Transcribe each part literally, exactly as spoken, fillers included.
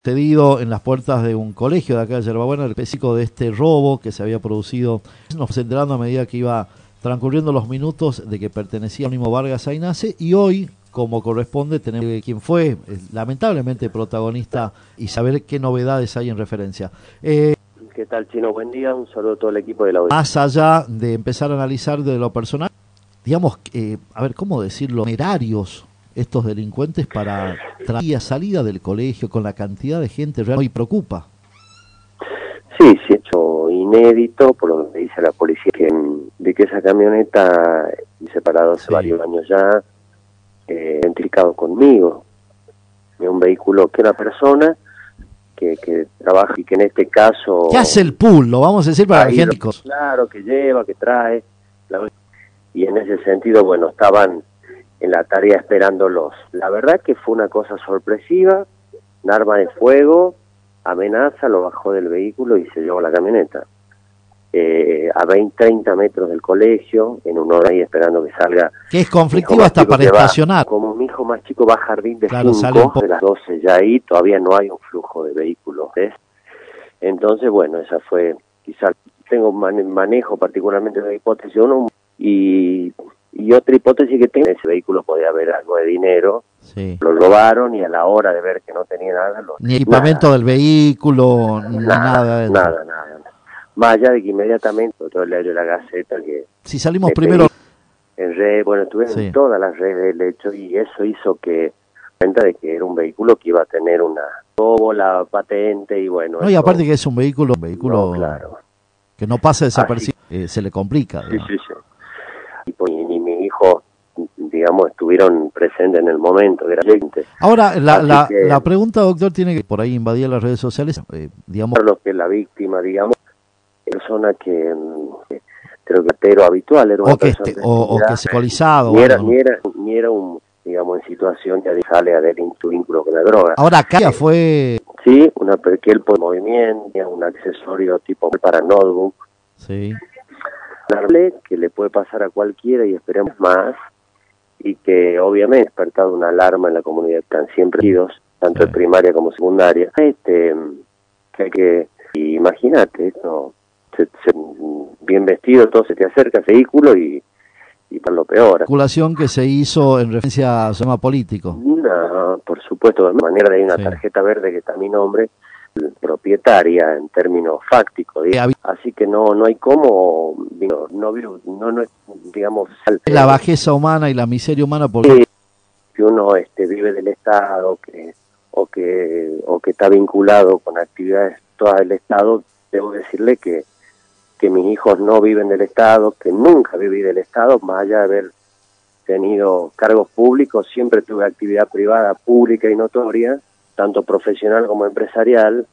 Sucedido en las puertas de un colegio de acá de Yerbabuena, el específico de este robo que se había producido. Nos enterando a medida que iba transcurriendo los minutos de que pertenecía a Anónimo Vargas Aynace, y hoy, como corresponde, tenemos quien fue eh, lamentablemente protagonista y saber qué novedades hay en referencia. Eh, ¿Qué tal, Chino? Buen día, un saludo a todo el equipo de la audiencia. Más allá de empezar a analizar de lo personal, digamos, eh, a ver, ¿cómo decirlo? Merarios estos delincuentes para traer salida del colegio con la cantidad de gente realmente y preocupa. Sí, sí, hecho inédito, por lo que dice la policía, que, de que esa camioneta, separado hace sí. varios años ya, eh, identificado conmigo, de un vehículo que una persona que, que trabaja y que en este caso... ¿Qué hace el pool? Lo vamos a decir para la gente. Claro, que lleva, que trae, y en ese sentido, bueno, estaban en la tarea esperándolos. La verdad que fue una cosa sorpresiva, un arma de fuego, amenaza, lo bajó del vehículo y se llevó la camioneta. Eh, a veinte, treinta metros del colegio, en un hora ahí esperando que salga. Que es conflictivo hasta para estacionar. Va, como mi hijo más chico va a jardín de claro, cinco, de las doce ya ahí, todavía no hay un flujo de vehículos. ¿Ves? Entonces, bueno, esa fue, quizás tengo man, manejo particularmente de la hipótesis uno, y... Y otra hipótesis que tengo, ese vehículo podía haber algo de dinero, sí. Lo robaron y a la hora de ver que no tenía nada... Lo, ni equipamiento nada, del vehículo, ni nada. Nada, nada, nada. Más allá de que inmediatamente, todo el diario de la Gaceta, que... Si salimos primero... En red, bueno, estuvieron sí. en todas las redes del hecho y eso hizo que... cuenta de que era un vehículo que iba a tener una... robo, la patente y bueno... No, y aparte que es un vehículo, un vehículo no, claro. que no pasa desapercibido, eh, se le complica. Sí, sí, sí. Y, y mi hijo, digamos, estuvieron presentes en el momento. Que era gente. Ahora, la, la, que, la pregunta, doctor, tiene que por ahí invadir las redes sociales, eh, digamos... Lo que es la víctima, digamos, persona que, creo que atero habitual, era una o que persona... Este, o, o que se alcoholizado. Ni era, ni, era, ni era un, digamos, en situación ya de sale a delinquir su vínculo con la droga. Ahora, acá eh, fue... Sí, una que él por movimiento, un accesorio tipo para notebook. Sí. Que le puede pasar a cualquiera y esperemos más, y que obviamente ha despertado una alarma en la comunidad, están siempre idos, tanto sí. en primaria como secundaria. Este, que hay que, imagínate, esto, se, se, bien vestido, todo se te acerca ese vehículo y, y para lo peor. ¿La calculación que se hizo en referencia a su tema político? No, por supuesto, de manera de una sí. tarjeta verde que está a mi nombre, propietaria en términos fácticos, digamos. Así que no no hay cómo no no, no, no digamos la bajeza humana y la miseria humana porque que uno este vive del Estado que o que o que está vinculado con actividades todas del Estado. Debo decirle que que mis hijos no viven del Estado, que nunca viví del Estado, más allá de haber tenido cargos públicos, siempre tuve actividad privada pública y notoria, tanto profesional como empresarial,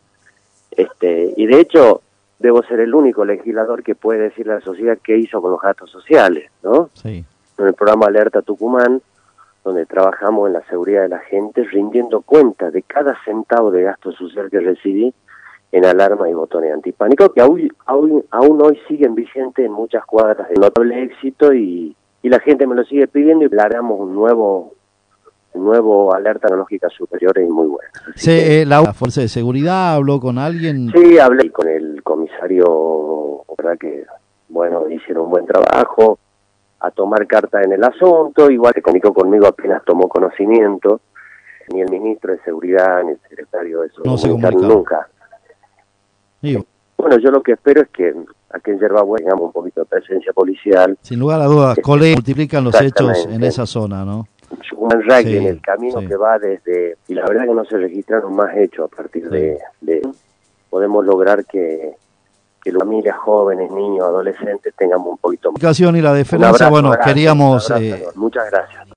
este y de hecho debo ser el único legislador que puede decirle a la sociedad qué hizo con los gastos sociales, ¿no? Sí. En el programa Alerta Tucumán, donde trabajamos en la seguridad de la gente, rindiendo cuenta de cada centavo de gasto social que recibí en alarma y botones antipánico, que aún, aún, aún hoy siguen vigentes en muchas cuadras de notable éxito, y, y la gente me lo sigue pidiendo y haremos un nuevo... nuevo alerta tecnológica superior y muy buena. Sí, que, la, la fuerza de seguridad habló con alguien. Sí, hablé con el comisario, verdad que, bueno, hicieron un buen trabajo, a tomar carta en el asunto, igual se comunicó conmigo apenas tomó conocimiento, ni el ministro de Seguridad, ni el secretario de eso, no se nunca. Digo. Bueno, yo lo que espero es que aquí en Yerbabuena tengamos un poquito de presencia policial. Sin lugar a dudas, este, colegas multiplican los hechos en esa zona, ¿no? Un rugby sí, en el camino sí. que va desde, y la verdad que no se registraron más hechos a partir sí. de, de, podemos lograr que, que las familias jóvenes, niños, adolescentes tengamos un poquito más. Y la defensa, bueno, abrazo, queríamos... abrazo, eh... Muchas gracias.